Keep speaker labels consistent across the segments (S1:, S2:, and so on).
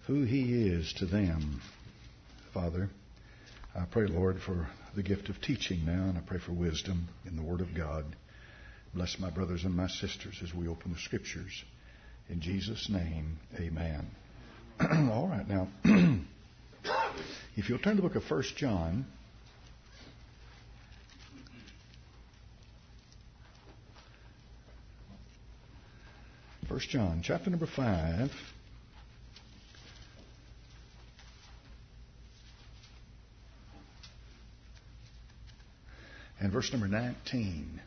S1: who He is to them. Father, I pray, Lord, for the gift of teaching now, and I pray for wisdom in the Word of God. Bless my brothers and my sisters as we open the Scriptures. In Jesus' name, amen. All right, now, if you'll turn to the book of 1 John. 1 John, chapter number 5. And verse number 19.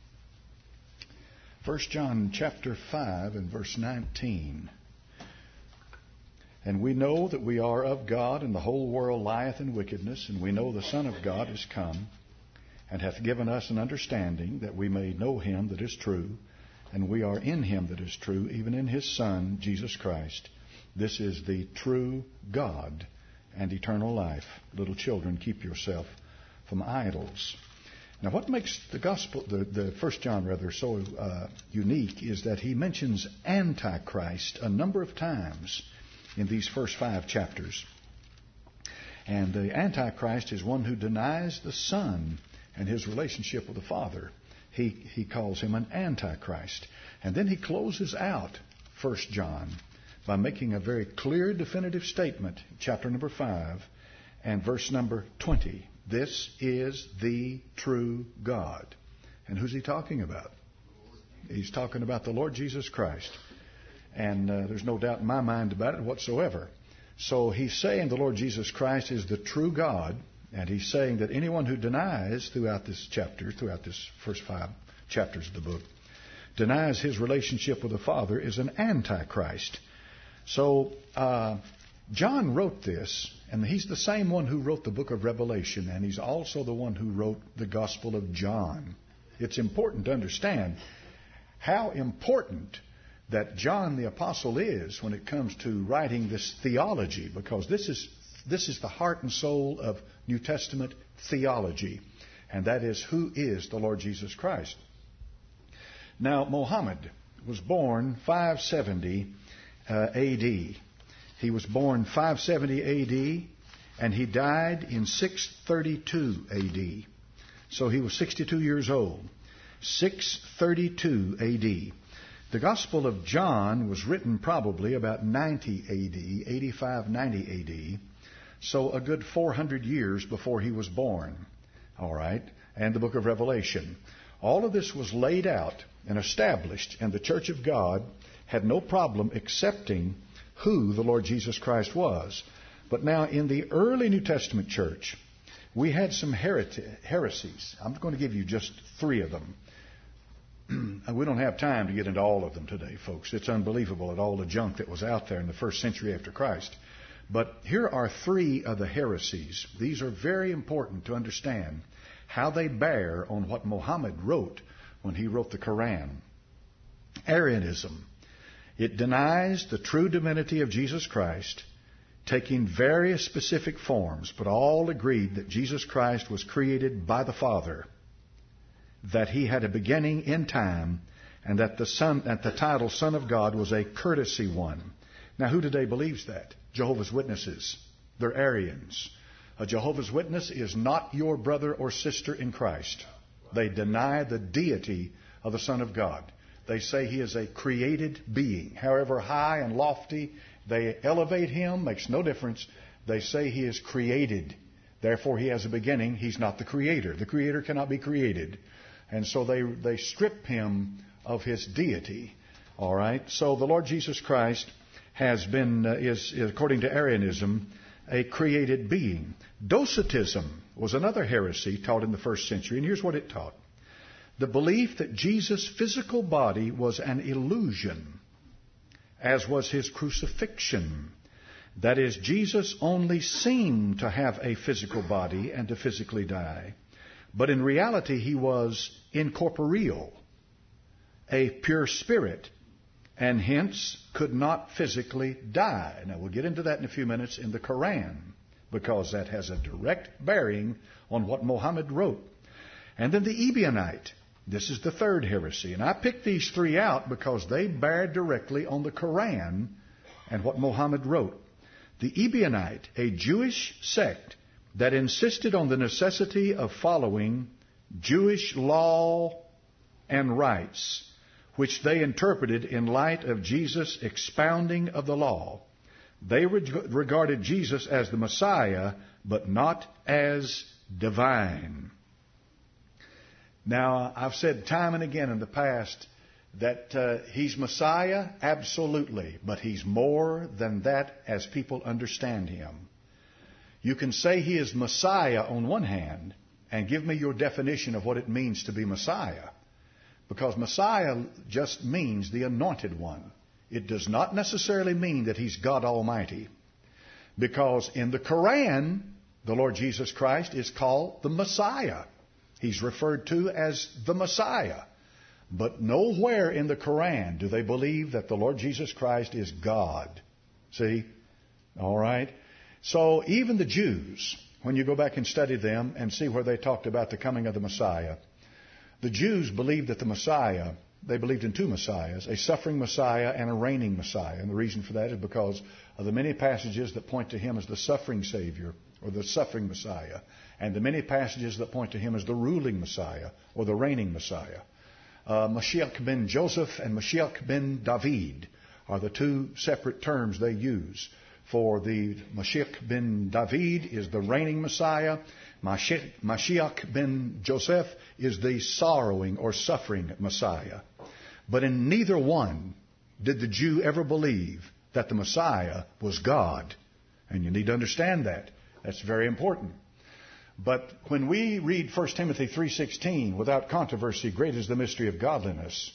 S1: 1 John chapter 5 and verse 19. And we know that we are of God, and the whole world lieth in wickedness, and we know the Son of God is come, and hath given us an understanding that we may know Him that is true, and we are in Him that is true, even in His Son, Jesus Christ. This is the true God and eternal life. Little children, keep yourself from idols. Now, what makes the gospel, the 1 John rather, so unique is that he mentions Antichrist a number of times in these first 5 chapters. And the Antichrist is one who denies the Son and His relationship with the Father. He calls him an Antichrist. And then he closes out 1 John by making a very clear, definitive statement, chapter number 5 and verse number 20. This is the true God. And who's he talking about? He's talking about the Lord Jesus Christ. And there's no doubt in my mind about it whatsoever. So he's saying the Lord Jesus Christ is the true God. And he's saying that anyone who denies throughout this chapter, throughout this first 5 chapters of the book, denies His relationship with the Father is an Antichrist. So John wrote this, and he's the same one who wrote the book of Revelation, and he's also the one who wrote the Gospel of John. It's important to understand how important that John the Apostle is when it comes to writing this theology, because this is the heart and soul of New Testament theology, and that is, who is the Lord Jesus Christ? Now, Muhammad was born 570 A.D. He was born 570 A.D., and he died in 632 A.D. So he was 62 years old. 632 A.D. The Gospel of John was written probably about 90 A.D., 85, 90 A.D., so a good 400 years before he was born. All right? And the book of Revelation. All of this was laid out and established, and the Church of God had no problem accepting who the Lord Jesus Christ was. But now in the early New Testament church, we had some heresies. I'm going to give you just 3 of them. We don't have time to get into all of them today, folks. It's unbelievable at all the junk that was out there in the first century after Christ. But here are 3 of the heresies. These are very important to understand how they bear on what Muhammad wrote when he wrote the Quran. Arianism. It denies the true divinity of Jesus Christ, taking various specific forms, but all agreed that Jesus Christ was created by the Father, that He had a beginning in time, and that the title Son of God was a courtesy one. Now, who today believes that? Jehovah's Witnesses. They're Arians. A Jehovah's Witness is not your brother or sister in Christ. They deny the deity of the Son of God. They say He is a created being. However high and lofty they elevate Him, makes no difference. They say He is created. Therefore, He has a beginning. He's not the Creator. The Creator cannot be created. And so they strip Him of His deity. All right? So the Lord Jesus Christ is, according to Arianism, a created being. Docetism was another heresy taught in the first century, and here's what it taught. The belief that Jesus' physical body was an illusion, as was His crucifixion. That is, Jesus only seemed to have a physical body and to physically die, but in reality He was incorporeal, a pure spirit, and hence could not physically die. Now, we'll get into that in a few minutes in the Quran, because that has a direct bearing on what Muhammad wrote. And then the Ebionite. This is the third heresy. And I picked these 3 out because they bear directly on the Quran and what Muhammad wrote. The Ebionite, a Jewish sect that insisted on the necessity of following Jewish law and rites, which they interpreted in light of Jesus' expounding of the law. They regarded Jesus as the Messiah, but not as divine. Now, I've said time and again in the past that He's Messiah, absolutely, but He's more than that as people understand Him. You can say He is Messiah on one hand, and give me your definition of what it means to be Messiah. Because Messiah just means the anointed one. It does not necessarily mean that He's God Almighty. Because in the Quran, the Lord Jesus Christ is called the Messiah. He's referred to as the Messiah. But nowhere in the Quran do they believe that the Lord Jesus Christ is God. See? All right? So even the Jews, when you go back and study them and see where they talked about the coming of the Messiah, the Jews believed that the Messiah, they believed in two Messiahs, a suffering Messiah and a reigning Messiah. And the reason for that is because of the many passages that point to Him as the suffering Savior or the suffering Messiah, and the many passages that point to Him as the ruling Messiah or the reigning Messiah. Mashiach ben Joseph and Mashiach ben David are the two separate terms they use. For the Mashiach ben David is the reigning Messiah. Mashiach ben Joseph is the sorrowing or suffering Messiah. But in neither one did the Jew ever believe that the Messiah was God. And you need to understand that. That's very important. But when we read 1 Timothy 3:16, without controversy, great is the mystery of godliness.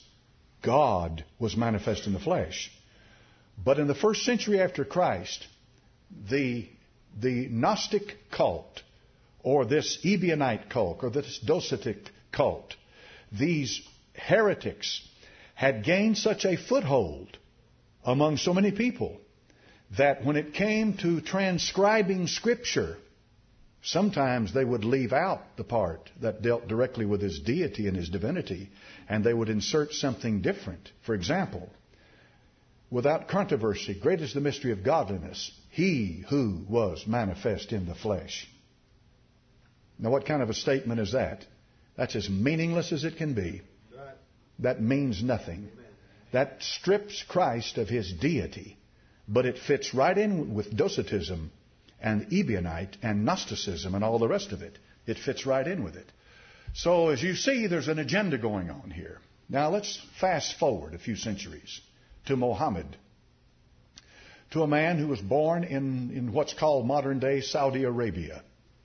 S1: God was manifest in the flesh. But in the first century after Christ, the Gnostic cult, or this Ebionite cult, or this Docetic cult, these heretics had gained such a foothold among so many people that when it came to transcribing Scripture, sometimes they would leave out the part that dealt directly with His deity and His divinity, and they would insert something different. For example, without controversy, great is the mystery of godliness, He who was manifest in the flesh. Now, what kind of a statement is that? That's as meaningless as it can be. That means nothing. That strips Christ of His deity, but it fits right in with Docetism and Ebionite and Gnosticism and all the rest of it. It fits right in with it. So as you see, there's an agenda going on here. Now let's fast forward a few centuries to Muhammad, to a man who was born in what's called modern day Saudi Arabia.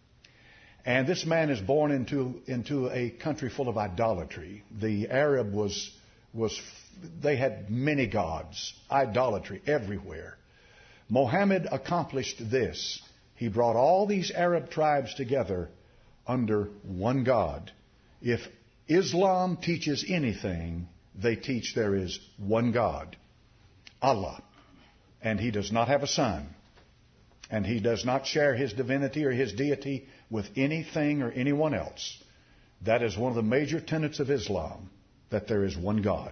S1: And this man is born into a country full of idolatry. The Arab they had many gods, idolatry everywhere. Muhammad accomplished this. He brought all these Arab tribes together under one God. If Islam teaches anything, they teach there is one God, Allah. And He does not have a son. And He does not share His divinity or His deity with anything or anyone else. That is one of the major tenets of Islam, that there is one God.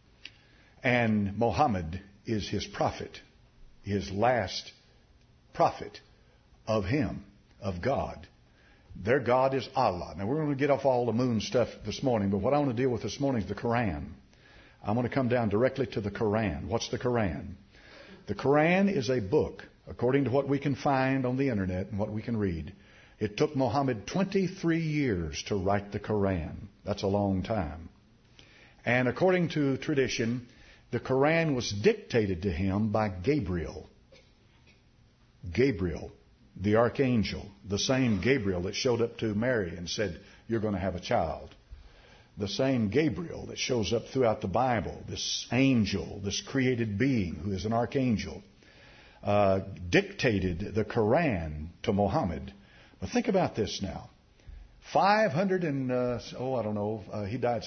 S1: And Muhammad is His prophet, His last prophet of Him, of God. Their God is Allah. Now, we're going to get off all the moon stuff this morning, but what I want to deal with this morning is the Quran. I'm going to come down directly to the Quran. What's the Quran? The Quran is a book, according to what we can find on the internet and what we can read. It took Muhammad 23 years to write the Quran. That's a long time. And according to tradition, the Quran was dictated to him by Gabriel. Gabriel, the archangel, the same Gabriel that showed up to Mary and said, "You're going to have a child." The same Gabriel that shows up throughout the Bible, this angel, this created being who is an archangel, dictated the Quran to Muhammad. But think about this now. 500 and, he died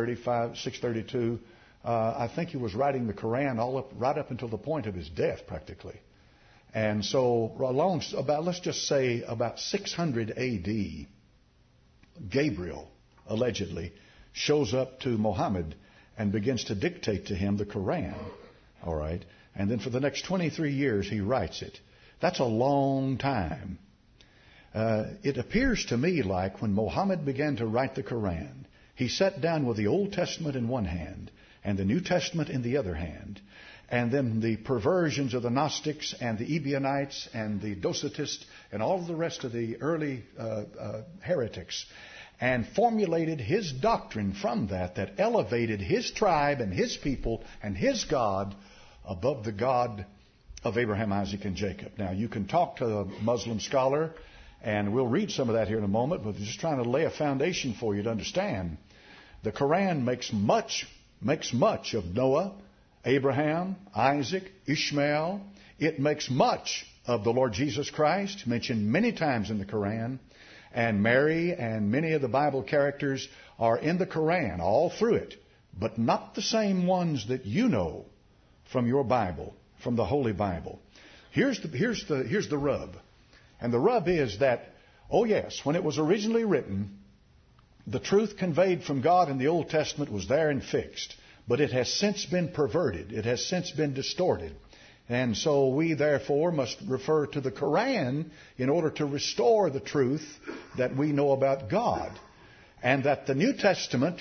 S1: 632. I think he was writing the Quran right up until the point of his death, practically. And so, let's just say about 600 A.D., Gabriel, allegedly, shows up to Muhammad and begins to dictate to him the Quran. All right? And then for the next 23 years, he writes it. That's a long time. It appears to me like when Muhammad began to write the Quran, he sat down with the Old Testament in one hand and the New Testament in the other hand, and then the perversions of the Gnostics and the Ebionites and the Docetists and all the rest of the early heretics, and formulated his doctrine from that elevated his tribe and his people and his God above the God of Abraham, Isaac, and Jacob. Now, you can talk to a Muslim scholar, and we'll read some of that here in a moment, but just trying to lay a foundation for you to understand. The Quran makes much of Noah, Abraham, Isaac, Ishmael. It makes much of the Lord Jesus Christ, mentioned many times in the Quran. And Mary and many of the Bible characters are in the Quran, all through it, but not the same ones that you know from your Bible, from the Holy Bible. Here's the rub. And the rub is that, oh yes, when it was originally written, the truth conveyed from God in the Old Testament was there and fixed. But it has since been perverted. It has since been distorted. And so we therefore must refer to the Quran in order to restore the truth that we know about God. And that the New Testament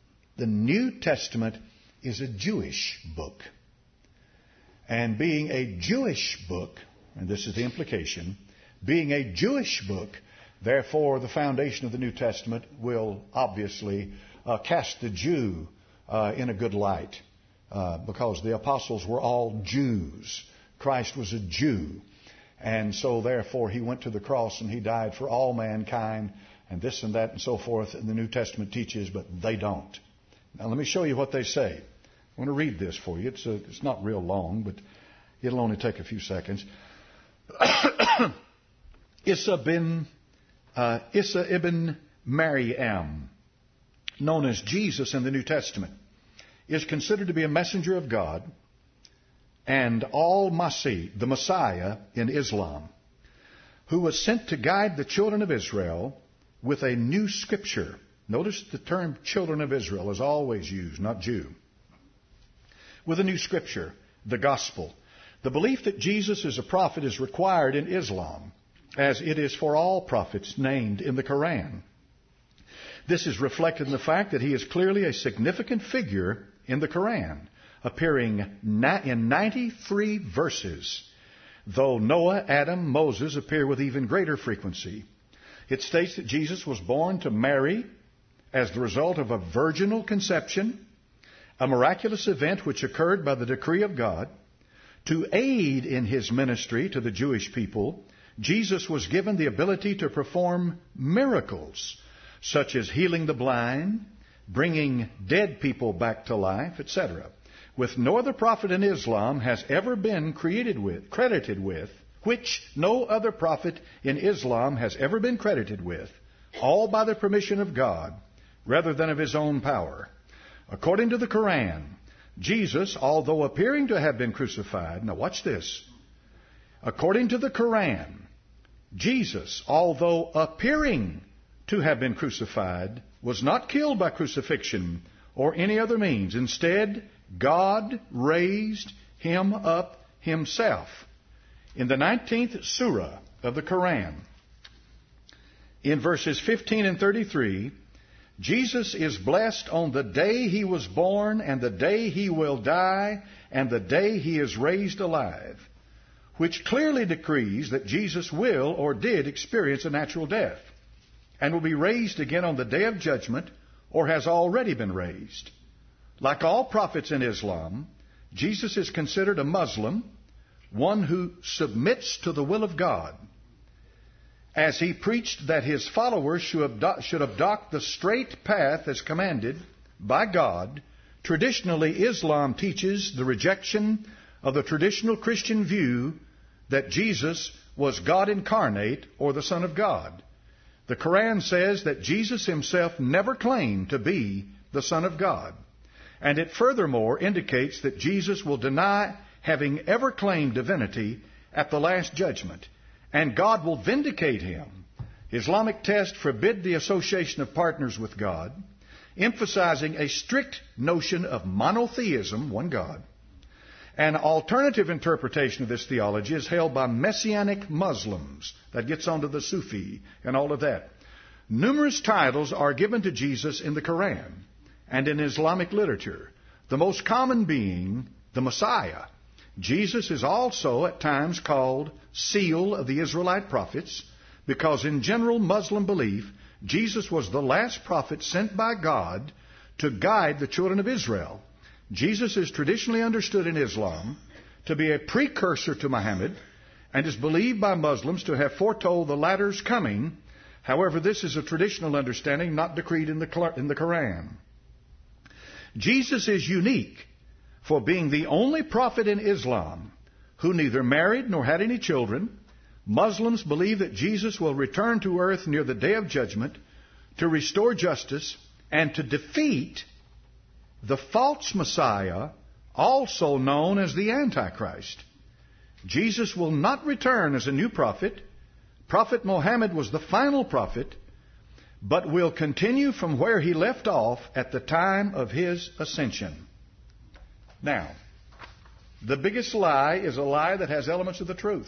S1: is a Jewish book. And being a Jewish book, and this is the implication, being a Jewish book, therefore the foundation of the New Testament will obviously cast the Jew in a good light. Because the apostles were all Jews. Christ was a Jew. And so therefore he went to the cross and he died for all mankind and this and that and so forth. And the New Testament teaches, but they don't. Now let me show you what they say. I want to read this for you. It's not real long, but it'll only take a few seconds. Isa ibn Maryam, known as Jesus in the New Testament, is considered to be a messenger of God and al-Masih, the Messiah in Islam, who was sent to guide the children of Israel with a new scripture. Notice the term children of Israel is always used, not Jew. With a new scripture, the gospel. The belief that Jesus is a prophet is required in Islam, as it is for all prophets named in the Quran. This is reflected in the fact that he is clearly a significant figure in the Quran, appearing in 93 verses, though Noah, Adam, Moses appear with even greater frequency. It states that Jesus was born to Mary as the result of a virginal conception, a miraculous event which occurred by the decree of God. To aid in his ministry to the Jewish people, Jesus was given the ability to perform miracles, such as healing the blind, bringing dead people back to life, etc. With no other prophet in Islam has ever been credited with, which no other prophet in Islam has ever been credited with, all by the permission of God, rather than of his own power. According to the Quran, Jesus, although appearing to have been crucified, now watch this. According to the Quran, Jesus, although appearing to have been crucified, was not killed by crucifixion or any other means. Instead, God raised him up himself. In the 19th surah of the Quran, in verses 15 and 33, Jesus is blessed on the day he was born and the day he will die and the day he is raised alive, which clearly decrees that Jesus will or did experience a natural death and will be raised again on the day of judgment, or has already been raised. Like all prophets in Islam, Jesus is considered a Muslim, one who submits to the will of God. As he preached that his followers should adopt the straight path as commanded by God, traditionally Islam teaches the rejection of the traditional Christian view that Jesus was God incarnate or the Son of God. The Quran says that Jesus himself never claimed to be the Son of God. And it furthermore indicates that Jesus will deny having ever claimed divinity at the last judgment, and God will vindicate him. Islamic texts forbid the association of partners with God, emphasizing a strict notion of monotheism, one God, An alternative interpretation of this theology is held by Messianic Muslims. That gets onto the Sufi and all of that. Numerous titles are given to Jesus in the Quran and in Islamic literature, the most common being the Messiah. Jesus is also at times called Seal of the Israelite Prophets because in general Muslim belief, Jesus was the last prophet sent by God to guide the children of Israel. Jesus is traditionally understood in Islam to be a precursor to Muhammad and is believed by Muslims to have foretold the latter's coming. However, this is a traditional understanding not decreed in the Quran. Jesus is unique for being the only prophet in Islam who neither married nor had any children. Muslims believe that Jesus will return to earth near the day of judgment to restore justice and to defeat the false Messiah, also known as the Antichrist. Jesus will not return as a new prophet. Prophet Muhammad was the final prophet, but will continue from where he left off at the time of his ascension. Now, the biggest lie is a lie that has elements of the truth.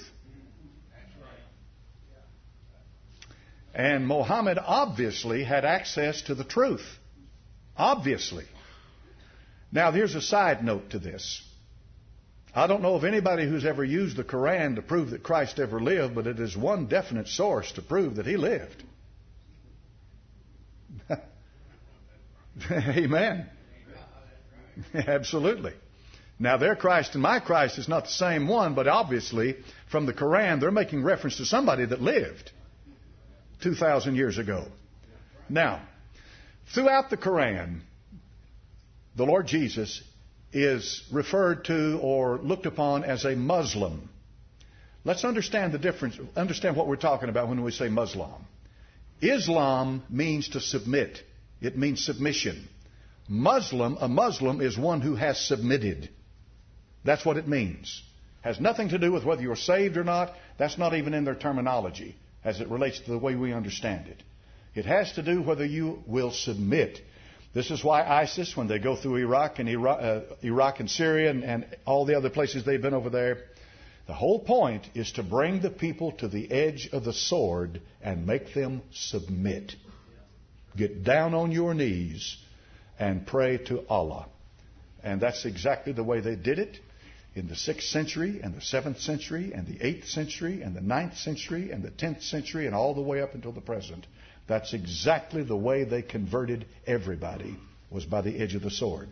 S1: And Muhammad obviously had access to the truth. Obviously. Now, here's a side note to this. I don't know of anybody who's ever used the Quran to prove that Christ ever lived, but it is one definite source to prove that he lived. Amen. Absolutely. Now, their Christ and my Christ is not the same one, but obviously, from the Quran, they're making reference to somebody that lived 2,000 years ago. Now, throughout the Quran, the Lord Jesus is referred to or looked upon as a Muslim. Let's understand the difference, understand what we're talking about when we say Muslim. Islam means to submit. It means submission. A Muslim is one who has submitted. That's what it means. Has nothing to do with whether you're saved or not. That's not even in their terminology as it relates to the way we understand it. It has to do whether you will submit. This is why ISIS, when they go through Iraq and Syria and all the other places they've been over there, the whole point is to bring the people to the edge of the sword and make them submit. Get down on your knees and pray to Allah. And that's exactly the way they did it in the 6th century and the 7th century and the 8th century and the 9th century and the 10th century and all the way up until the present. That's exactly the way they converted everybody, was by the edge of the sword.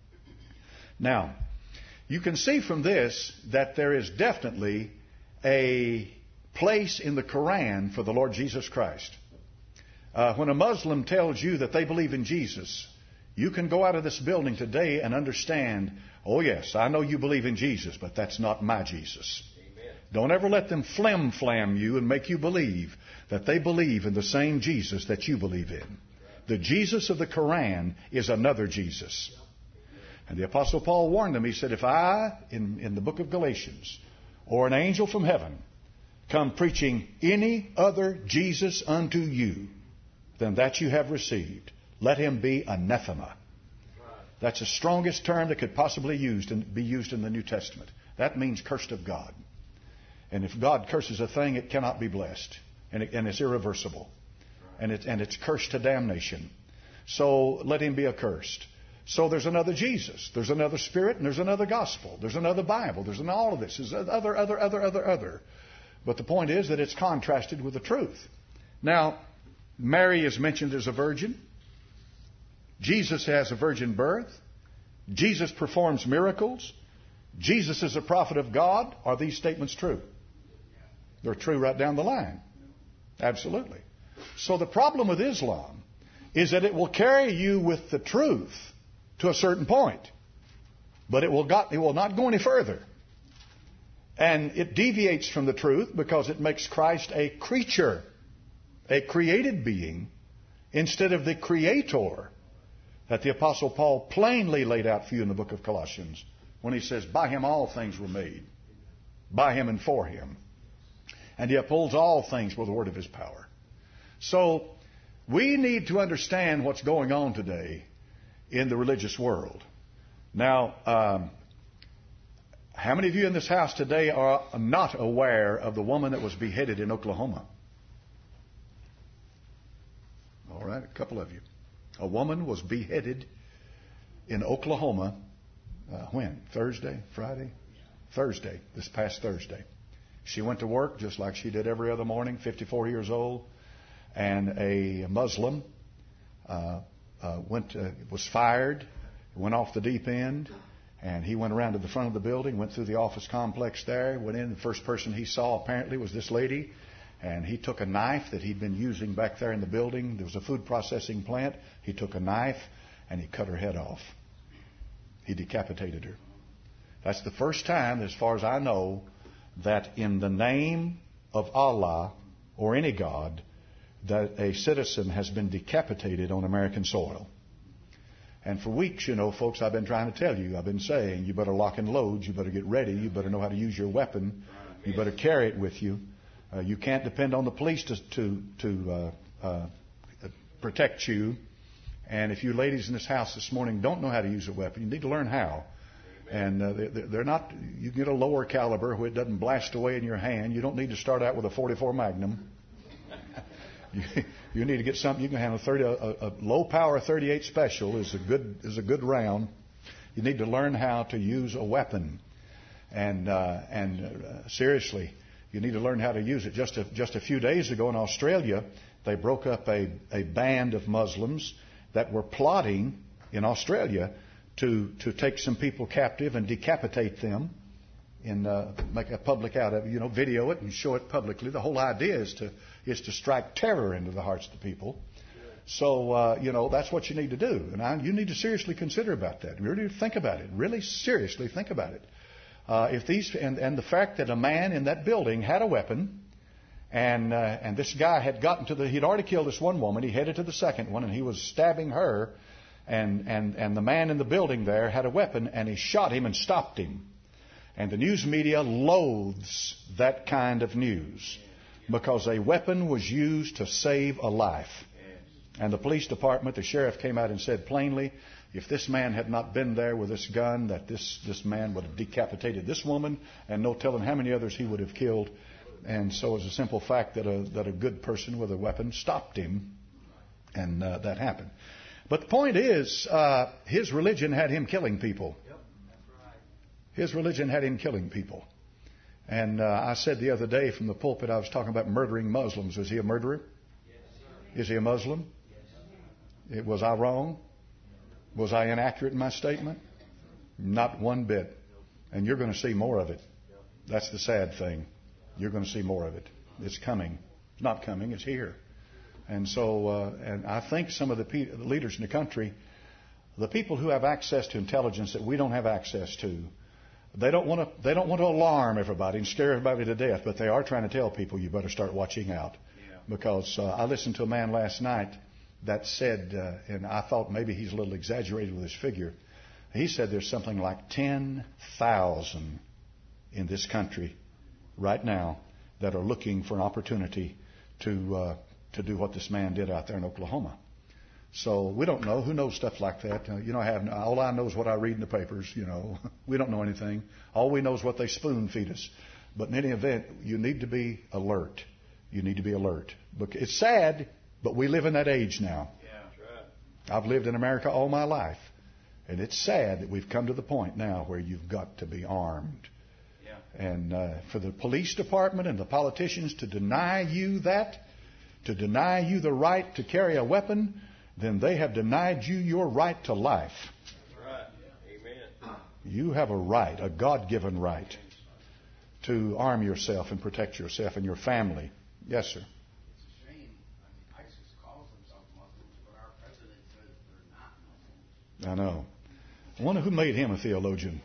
S1: Now, you can see from this that there is definitely a place in the Quran for the Lord Jesus Christ. When a Muslim tells you that they believe in Jesus, you can go out of this building today and understand, oh yes, I know you believe in Jesus, but that's not my Jesus. Amen. Don't ever let them flim-flam you and make you believe that they believe in the same Jesus that you believe in. The Jesus of the Quran is another Jesus. And the Apostle Paul warned them. He said, if I, in the book of Galatians, or an angel from heaven, come preaching any other Jesus unto you than that you have received, let him be anathema. That's the strongest term that could possibly be used in the New Testament. That means cursed of God. And if God curses a thing, it cannot be blessed. And it's irreversible. And it's cursed to damnation. So let him be accursed. So there's another Jesus. There's another Spirit, and there's another gospel. There's another Bible. There's all of this. There's other. But the point is that it's contrasted with the truth. Now, Mary is mentioned as a virgin. Jesus has a virgin birth. Jesus performs miracles. Jesus is a prophet of God. Are these statements true? They're true right down the line. Absolutely. So the problem with Islam is that it will carry you with the truth to a certain point, but it will not go any further. And it deviates from the truth because it makes Christ a creature, a created being, instead of the Creator that the Apostle Paul plainly laid out for you in the book of Colossians when he says, by him all things were made, by him and for him. And he upholds all things with the word of his power. So we need to understand what's going on today in the religious world. Now, How many of you in this house today are not aware of the woman that was beheaded in Oklahoma? All right, a couple of you. A woman was beheaded in Oklahoma. When? Thursday? Friday? Thursday. This past Thursday. She went to work just like she did every other morning, 54 years old. And a Muslim was fired, went off the deep end. And he went around to the front of the building, went through the office complex there, went in. The first person he saw apparently was this lady. And he took a knife that he'd been using back there in the building. There was a food processing plant. He took a knife and he cut her head off. He decapitated her. That's the first time, as far as I know, that in the name of Allah or any God, that a citizen has been decapitated on American soil. And for weeks, folks, I've been trying to tell you, I've been saying, you better lock and load, you better get ready, you better know how to use your weapon, you better carry it with you. You can't depend on the police to protect you. And if you ladies in this house this morning don't know how to use a weapon, you need to learn how. And they're not. You can get a lower caliber where it doesn't blast away in your hand. You don't need to start out with a .44 Magnum. You need to get something you can handle. A low power .38 Special is a good round. You need to learn how to use a weapon, and seriously, you need to learn how to use it. Just a few days ago in Australia, they broke up a band of Muslims that were plotting in Australia to take some people captive and decapitate them and make a public out of it, video it and show it publicly. The whole idea is to strike terror into the hearts of the people. So, that's what you need to do. And you need to seriously consider about that. Really think about it. Really seriously think about it. And the fact that a man in that building had a weapon, and this guy had he'd already killed this one woman. He headed to the second one, and he was stabbing her. And the man in the building there had a weapon, and he shot him and stopped him. And the news media loathes that kind of news because a weapon was used to save a life. And the police department, the sheriff came out and said plainly, if this man had not been there with this gun, that this man would have decapitated this woman, and no telling how many others he would have killed. And so it's a simple fact that a good person with a weapon stopped him, and that happened. But the point is, his religion had him killing people. His religion had him killing people. And I said the other day from the pulpit, I was talking about murdering Muslims. Was he a murderer? Is he a Muslim? Was I wrong? Was I inaccurate in my statement? Not one bit. And you're going to see more of it. That's the sad thing. You're going to see more of it. It's coming. It's not coming. It's here. And so, and I think some of the leaders in the country, the people who have access to intelligence that we don't have access to, they don't want to alarm everybody and scare everybody to death, but they are trying to tell people you better start watching out. Yeah. Because I listened to a man last night that said, and I thought maybe he's a little exaggerated with his figure. He said there's something like 10,000 in this country right now that are looking for an opportunity to do what this man did out there in Oklahoma. So we don't know. Who knows stuff like that? All I know is what I read in the papers. We don't know anything. All we know is what they spoon feed us. But in any event, you need to be alert. You need to be alert. It's sad, but we live in that age now. Yeah, that's right. I've lived in America all my life, and it's sad that we've come to the point now where you've got to be armed. Yeah. And for the police department and the politicians to deny you that, to deny you the right to carry a weapon, then they have denied you your right to life. That's right. Amen. You have a right, a God-given right, to arm yourself and protect yourself and your family. Yes, sir.
S2: It's a shame. ISIS calls themselves Muslims, but our president says they're not Muslims.
S1: I know. I wonder who made him a theologian.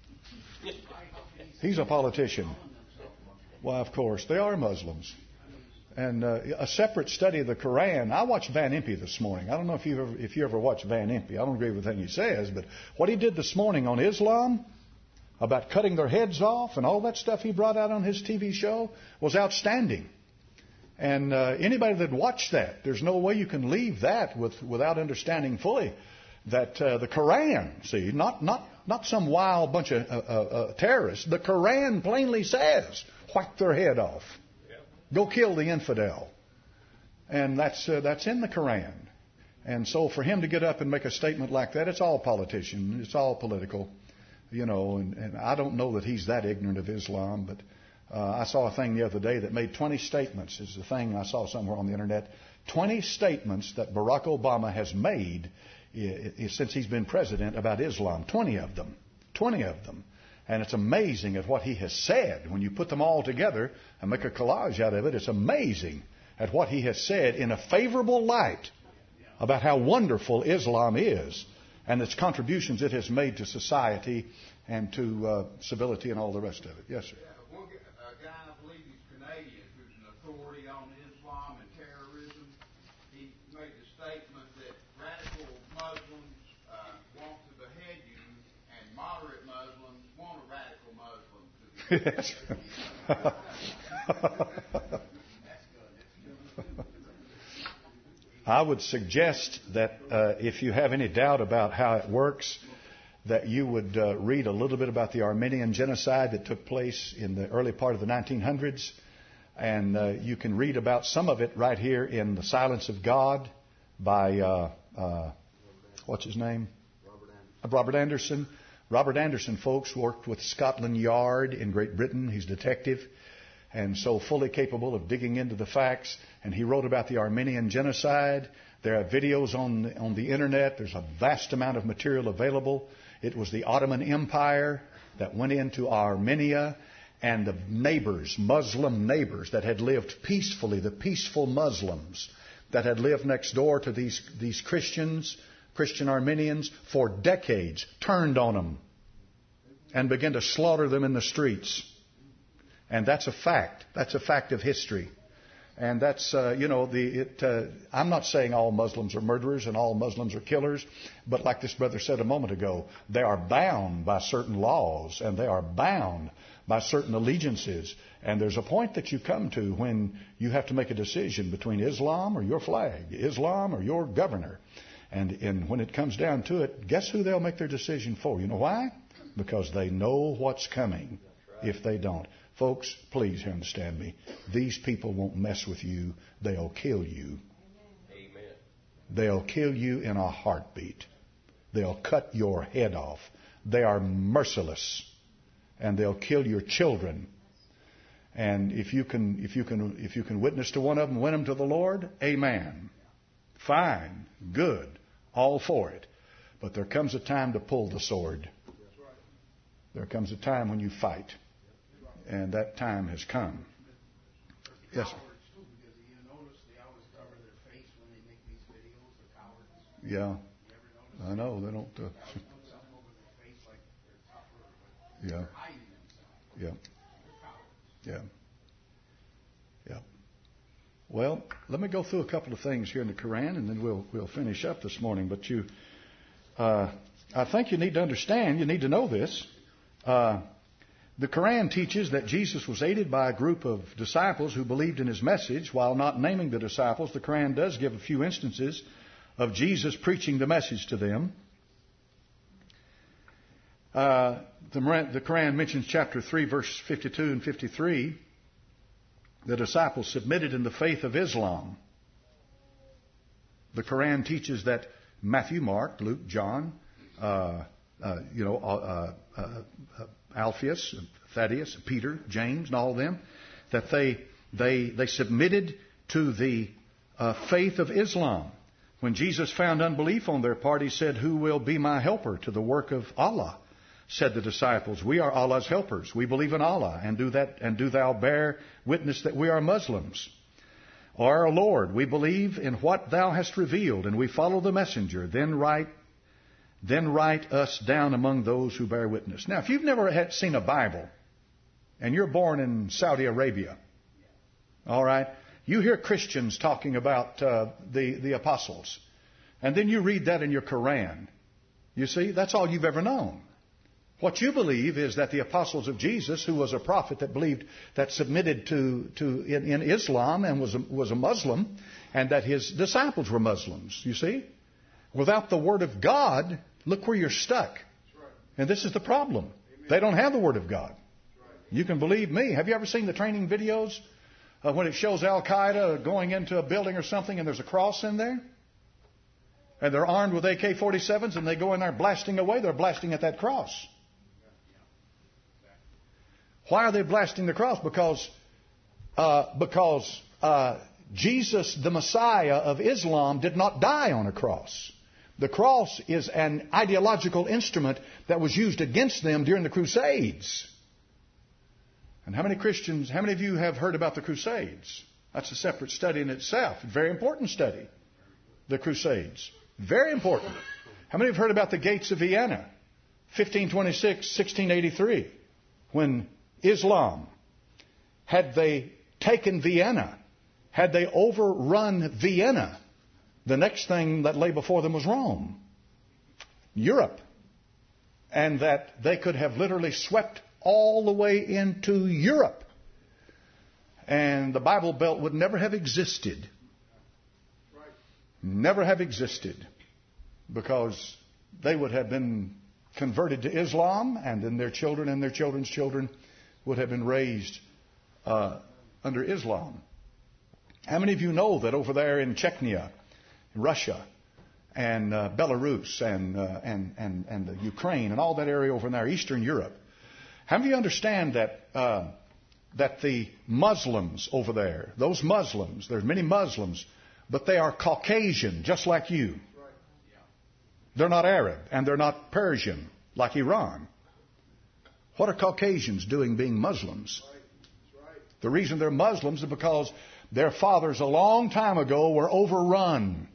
S1: He's a politician. Well, of course, they are Muslims. And a separate study of the Quran. I watched Van Impe this morning. I don't know if you ever watched Van Impe. I don't agree with anything he says, but what he did this morning on Islam about cutting their heads off and all that stuff he brought out on his TV show was outstanding. And anybody that watched that, there's no way you can leave that without understanding fully that the Quran, see, not some wild bunch of terrorists. The Quran plainly says, whack their head off. Go kill the infidel. And that's in the Quran. And so for him to get up and make a statement like that, it's all politician. It's all political. You know, and I don't know that he's that ignorant of Islam, but I saw a thing the other day that made 20 statements. Is the thing I saw somewhere on the internet. 20 statements that Barack Obama has made since he's been president about Islam. 20 of them. 20 of them. And it's amazing at what he has said. When you put them all together and make a collage out of it, it's amazing at what he has said in a favorable light about how wonderful Islam is and its contributions it has made to society and to civility and all the rest of it. Yes, sir.
S2: Yeah, a guy, I believe he's Canadian, who's an authority on Islam and terrorism, he made the statement that radical Muslims want to behead you, and moderate Muslims want a radical Muslim to behead you.
S1: I would suggest that if you have any doubt about how it works, that you would read a little bit about the Armenian genocide that took place in the early part of the 1900s. And you can read about some of it right here in The Silence of God by, what's his name? Robert Anderson. Robert Anderson, folks, worked with Scotland Yard in Great Britain. He's a detective. And so fully capable of digging into the facts. And he wrote about the Armenian genocide. There are videos on the internet. There's a vast amount of material available. It was the Ottoman Empire that went into Armenia, and the neighbors, Muslim neighbors that had lived peacefully, the peaceful Muslims that had lived next door to these Christians, Christian Armenians, for decades, turned on them and began to slaughter them in the streets. And that's a fact. That's a fact of history. And that's, I'm not saying all Muslims are murderers and all Muslims are killers, but like this brother said a moment ago, they are bound by certain laws and they are bound by certain allegiances. And there's a point that you come to when you have to make a decision between Islam or your flag, Islam or your governor. And when it comes down to it, guess who they'll make their decision for? You know why? Because they know what's coming if they don't. Folks, please understand me. These people won't mess with you. They'll kill you.
S3: Amen.
S1: They'll kill you in a heartbeat. They'll cut your head off. They are merciless. And they'll kill your children. And if you can witness to one of them, win them to the Lord, amen. Fine. Good. All for it. But there comes a time to pull the sword. There comes a time when you fight. And that time has come. Yes, sir.
S2: Cowards too, because you notice they always cover their face when they make these videos. The cowards.
S1: Yeah.
S2: You ever notice?
S1: I know they don't.
S2: They always put something over their face like they're tougher, but
S1: Yeah.
S2: they're hiding themselves.
S1: Yeah.
S2: They're cowards.
S1: Yeah. Yeah. Well, let me go through a couple of things here in the Quran, and then we'll finish up this morning. But I think you need to understand. You need to know this. The Quran teaches that Jesus was aided by a group of disciples who believed in his message. While not naming the disciples, the Quran does give a few instances of Jesus preaching the message to them. The Quran mentions chapter 3, verse 52 and 53. The disciples submitted in the faith of Islam. The Quran teaches that Matthew, Mark, Luke, John, Alphaeus, Thaddeus, Peter, James, and all of them, that they submitted to the faith of Islam. When Jesus found unbelief on their part, he said, "Who will be my helper to the work of Allah?" Said the disciples, "We are Allah's helpers. We believe in Allah, and do thou bear witness that we are Muslims. Our Lord, we believe in what thou hast revealed, and we follow the messenger. Then write us down among those who bear witness." Now, if you've never seen a Bible, and you're born in Saudi Arabia, all right, you hear Christians talking about the apostles, and then you read that in your Quran. You see, that's all you've ever known. What you believe is that the apostles of Jesus, who was a prophet that submitted in Islam and was a Muslim, and that his disciples were Muslims. You see? Without the Word of God, look where you're stuck. And this is the problem. They don't have the Word of God. You can believe me. Have you ever seen the training videos when it shows Al-Qaeda going into a building or something and there's a cross in there? And they're armed with AK-47s and they go in there blasting away. They're blasting at that cross. Why are they blasting the cross? Because Jesus, the Messiah of Islam, did not die on a cross. The cross is an ideological instrument that was used against them during the Crusades. And how many of you have heard about the Crusades? That's a separate study in itself. Very important study. The Crusades. Very important. How many have heard about the Gates of Vienna? 1526, 1683. When Islam, had they taken Vienna, had they overrun Vienna, the next thing that lay before them was Rome, Europe. And that they could have literally swept all the way into Europe. And the Bible Belt would never have existed. Never have existed. Because they would have been converted to Islam, and then their children and their children's children would have been raised under Islam. How many of you know that over there in Chechnya, Russia, and Belarus, and the Ukraine, and all that area over in there, Eastern Europe, how many of you understand that that the Muslims over there, those Muslims, there's many Muslims, but they are Caucasian, just like you. They're not Arab, and they're not Persian, like Iran. What are Caucasians doing being Muslims? The reason they're Muslims is because their fathers a long time ago were overrun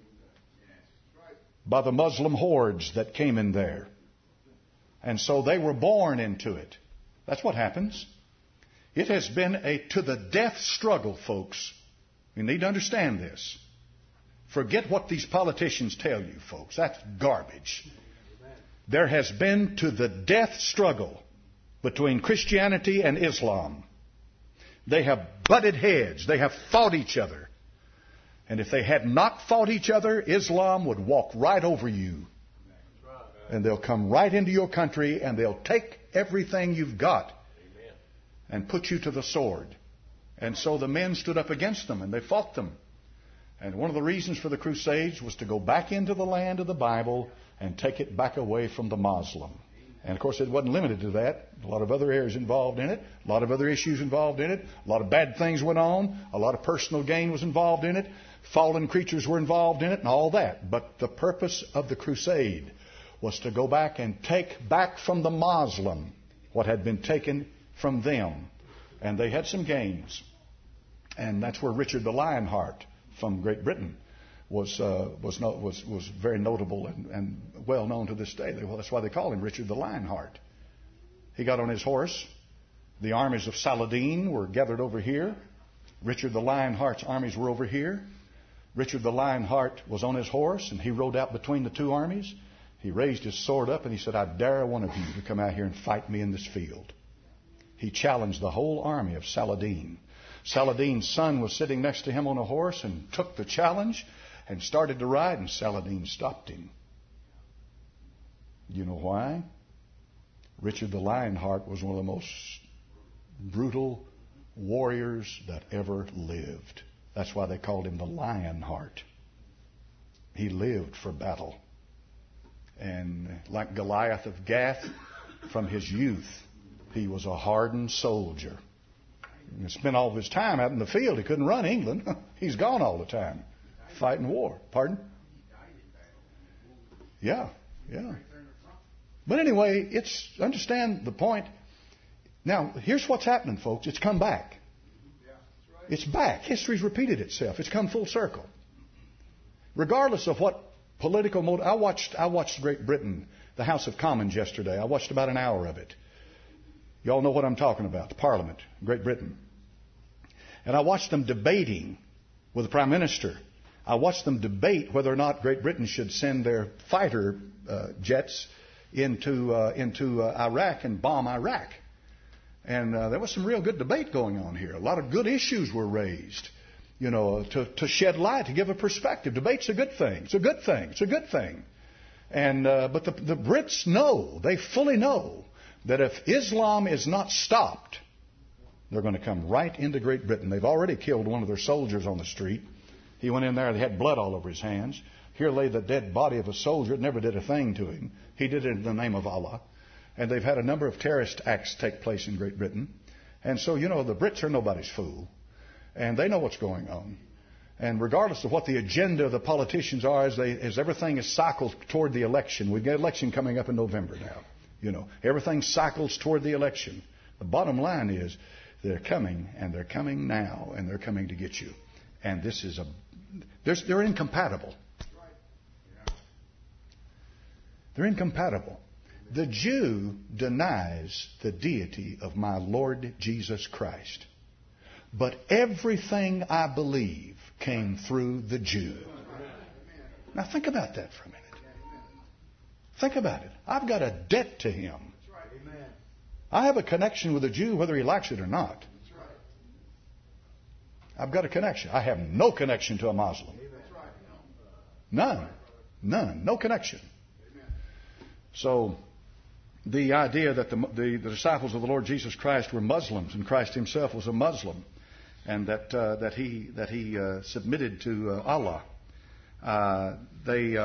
S1: by the Muslim hordes that came in there. And so they were born into it. That's what happens. It has been a to the death struggle, folks. You need to understand this. Forget what these politicians tell you, folks. That's garbage. There has been to the death struggle between Christianity and Islam. They have butted heads. They have fought each other. And if they had not fought each other, Islam would walk right over you. And they'll come right into your country and they'll take everything you've got and put you to the sword. And so the men stood up against them and they fought them. And one of the reasons for the Crusades was to go back into the land of the Bible and take it back away from the Muslim. And of course it wasn't limited to that. A lot of other areas involved in it. A lot of other issues involved in it. A lot of bad things went on. A lot of personal gain was involved in it. Fallen creatures were involved in it and all that. But the purpose of the crusade was to go back and take back from the Muslim what had been taken from them. And they had some gains. And that's where Richard the Lionheart from Great Britain was very notable and well known to this day. That's why they call him Richard the Lionheart. He got on his horse. The armies of Saladin were gathered over here. Richard the Lionheart's armies were over here. Richard the Lionheart was on his horse and he rode out between the two armies. He raised his sword up and he said, "I dare one of you to come out here and fight me in this field." He challenged the whole army of Saladin. Saladin's son was sitting next to him on a horse and took the challenge and started to ride, and Saladin stopped him. You know why? Richard the Lionheart was one of the most brutal warriors that ever lived. That's why they called him the Lionheart. He lived for battle. And like Goliath of Gath, from his youth, he was a hardened soldier. He spent all of his time out in the field. He couldn't run England. He's gone all the time, fighting war. Pardon? Yeah. But anyway, understand the point. Now, here's what's happening, folks. It's come back. It's back. History's repeated itself. It's come full circle. Regardless of what political motive. I watched Great Britain, the House of Commons yesterday. I watched about an hour of it. You all know what I'm talking about, the Parliament, Great Britain. And I watched them debating with the Prime Minister. I watched them debate whether or not Great Britain should send their fighter jets into Iraq and bomb Iraq. And there was some real good debate going on here. A lot of good issues were raised. to shed light, to give a perspective. Debate's a good thing. It's a good thing. It's a good thing. And but the Brits know, they fully know, that if Islam is not stopped, they're going to come right into Great Britain. They've already killed one of their soldiers on the street. He went in there, they had blood all over his hands. Here lay the dead body of a soldier. It never did a thing to him. He did it in the name of Allah. And they've had a number of terrorist acts take place in Great Britain. And so, the Brits are nobody's fool. And they know what's going on. And regardless of what the agenda of the politicians are, as everything is cycled toward the election, we've got an election coming up in November now. Everything cycles toward the election. The bottom line is they're coming, and they're coming now, and they're coming to get you. And this is they're incompatible. They're incompatible. The Jew denies the deity of my Lord Jesus Christ. But everything I believe came through the Jew. Now think about that for a minute. Think about it. I've got a debt to him. I have a connection with a Jew whether he likes it or not. I've got a connection. I have no connection to a Muslim. None. No connection. So the idea that the disciples of the Lord Jesus Christ were Muslims and Christ himself was a Muslim, and that he submitted to Allah, they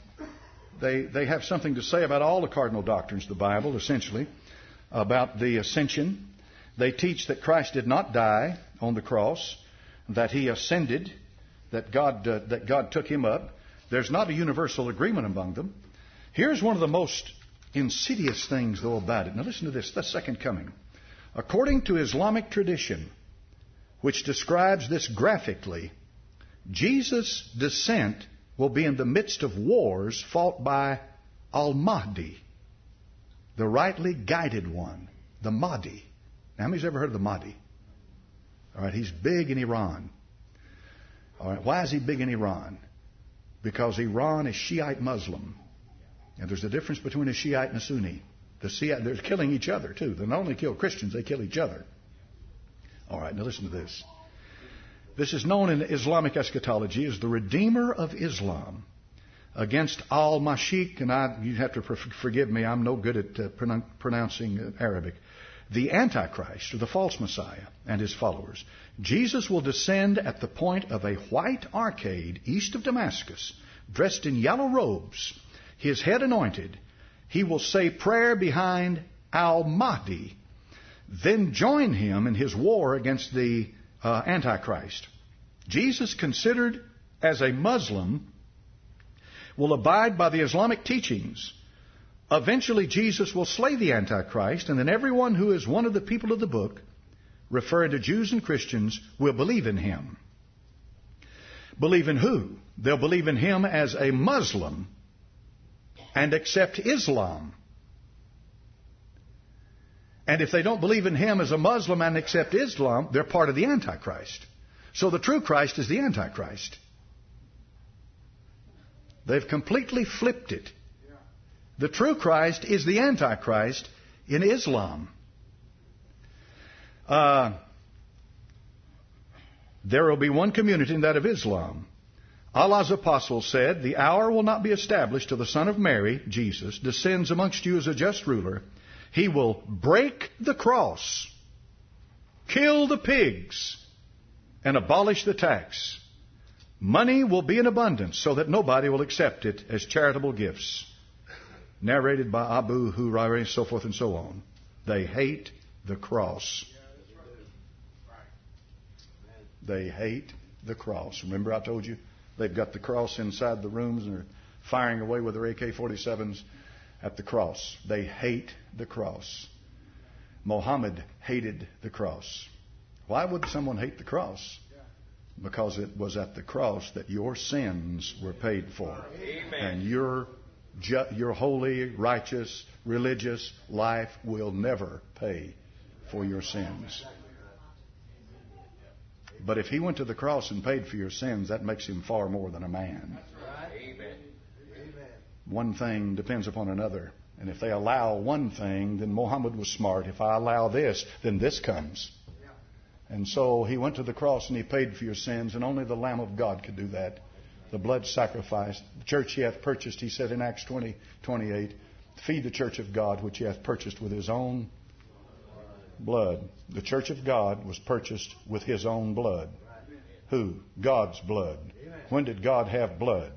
S1: have something to say about all the cardinal doctrines of the Bible, essentially, about the ascension. They teach that Christ did not die on the cross, that he ascended, that God took him up. There's not a universal agreement among them. Here's one of the most insidious things, though, about it. Now listen to this, the second coming. According to Islamic tradition, which describes this graphically, Jesus' descent will be in the midst of wars fought by Al-Mahdi, the rightly guided one, the Mahdi. Now, how many's ever heard of the Mahdi? All right, he's big in Iran. All right, why is he big in Iran? Because Iran is Shiite Muslim. And there's a difference between a Shiite and a Sunni. They're killing each other, too. They not only kill Christians, they kill each other. All right, now listen to this. This is known in Islamic eschatology as the Redeemer of Islam against Al-Mashik, and you have to forgive me, I'm no good at pronouncing Arabic. The Antichrist, or the false Messiah, and his followers. Jesus will descend at the point of a white arcade east of Damascus, dressed in yellow robes, his head anointed. He will say prayer behind Al-Mahdi, then join him in his war against the Antichrist. Jesus, considered as a Muslim, will abide by the Islamic teachings. Eventually, Jesus will slay the Antichrist, and then everyone who is one of the people of the book, referring to Jews and Christians, will believe in him. Believe in who? They'll believe in him as a Muslim and accept Islam. And if they don't believe in him as a Muslim and accept Islam, they're part of the Antichrist. So the true Christ is the Antichrist. They've completely flipped it. The true Christ is the Antichrist in Islam. There will be one community in that of Islam. Allah's apostle said, the hour will not be established till the Son of Mary, Jesus, descends amongst you as a just ruler. He will break the cross, kill the pigs, and abolish the tax. Money will be in abundance so that nobody will accept it as charitable gifts. Narrated by Abu Hurairah, so forth and so on. They hate the cross. They hate the cross. Remember I told you they've got the cross inside the rooms and they're firing away with their AK-47s at the cross. They hate the cross. Muhammad hated the cross. Why would someone hate the cross? Because it was at the cross that your sins were paid for. Amen. And your holy, righteous, religious life will never pay for your sins. But if he went to the cross and paid for your sins, that makes him far more than a man. Amen. One thing depends upon another. And if they allow one thing, then Muhammad was smart. If I allow this, then this comes. And so He went to the cross and He paid for your sins, and only the Lamb of God could do that. The blood sacrifice. The church He hath purchased, He said in Acts 20:28, feed the church of God, which He hath purchased with His own blood. The church of God was purchased with His own blood. Who? God's blood. When did God have blood?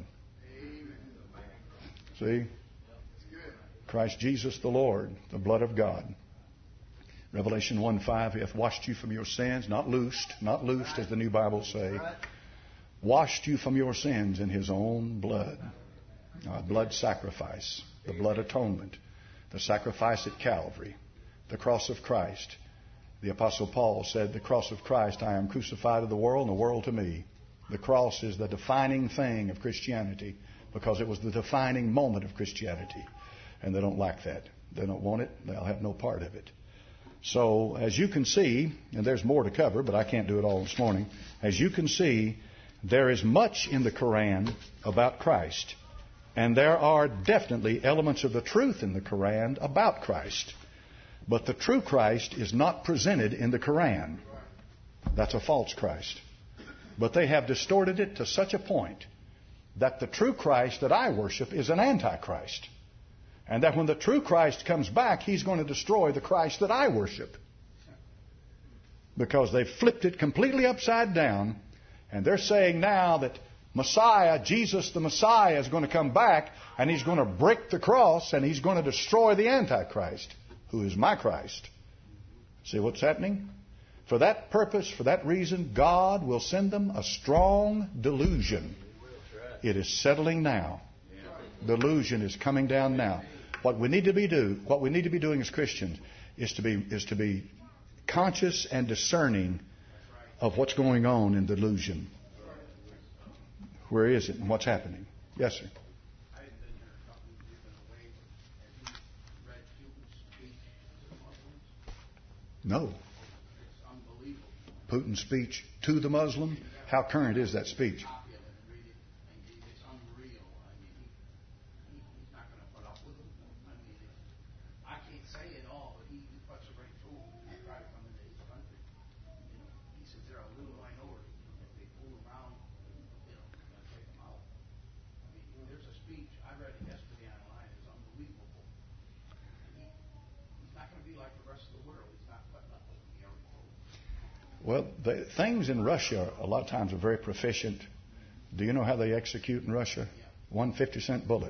S1: See? Christ Jesus the Lord, the blood of God. Revelation 1:5, He hath washed you from your sins, not loosed as the New Bible say. Washed you from your sins in His own blood. Blood sacrifice, the blood atonement, the sacrifice at Calvary, the cross of Christ. The Apostle Paul said, the cross of Christ, I am crucified to the world and the world to me. The cross is the defining thing of Christianity because it was the defining moment of Christianity. And they don't like that. They don't want it. They'll have no part of it. So, as you can see, and there's more to cover, but I can't do it all this morning. As you can see, there is much in the Quran about Christ. And there are definitely elements of the truth in the Quran about Christ. But the true Christ is not presented in the Quran. That's a false Christ. But they have distorted it to such a point that the true Christ that I worship is an antichrist. And that when the true Christ comes back, He's going to destroy the Christ that I worship. Because they've flipped it completely upside down. And they're saying now that Messiah, Jesus the Messiah, is going to come back and He's going to break the cross and He's going to destroy the Antichrist, who is my Christ. See what's happening? For that purpose, for that reason, God will send them a strong delusion. It is settling now. Delusion is coming down now. What we need to be doing as Christians is to be conscious and discerning of what's going on in delusion. Where is it and what's happening? Yes, sir. No. Putin's speech to the Muslim? How current is that speech? Well, things in Russia a lot of times are very proficient. Do you know how they execute in Russia? 1 50-cent bullet.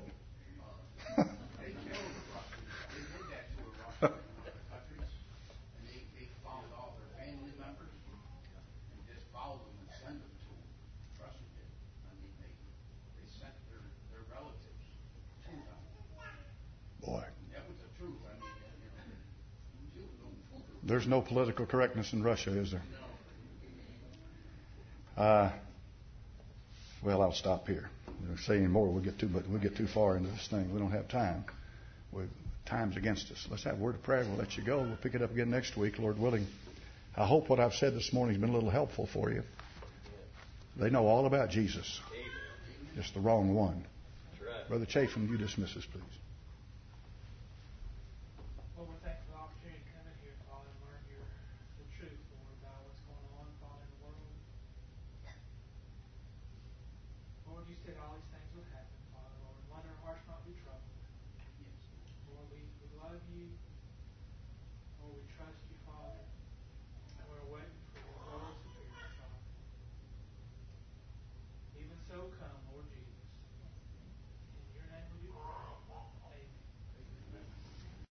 S1: Boy. There's no political correctness in Russia, is there? Well, I'll stop here. If I say any more, we'll get too far into this thing. We don't have time. Time's against us. Let's have a word of prayer. We'll let you go. We'll pick it up again next week, Lord willing. I hope what I've said this morning has been a little helpful for you. They know all about Jesus. Just the wrong one. Brother Chafin, you dismiss us, please.